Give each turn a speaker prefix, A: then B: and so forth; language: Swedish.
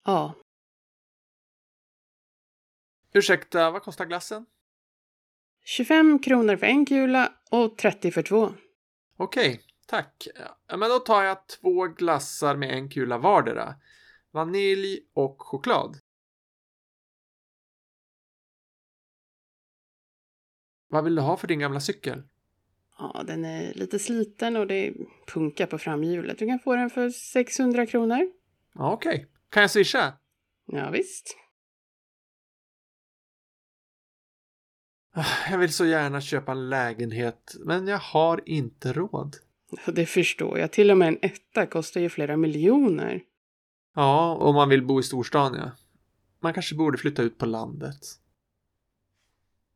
A: Ja.
B: Ursäkta, vad kostar glassen?
A: 25 kronor för en kula och 30 för 2.
B: Okej, tack. Ja, men då tar jag 2 glassar med en kula vardera. Vanilj och choklad. Vad vill du ha för din gamla cykel?
A: Ja, den är lite sliten och det punkar på framhjulet. Du kan få den för 600 kronor.
B: Ja, okej. Kan jag swisha?
A: Ja, visst.
B: Jag vill så gärna köpa en lägenhet, men jag har inte råd.
A: Det förstår jag. Till och med en etta kostar ju flera miljoner.
B: Ja, om man vill bo i storstan, ja. Man kanske borde flytta ut på landet.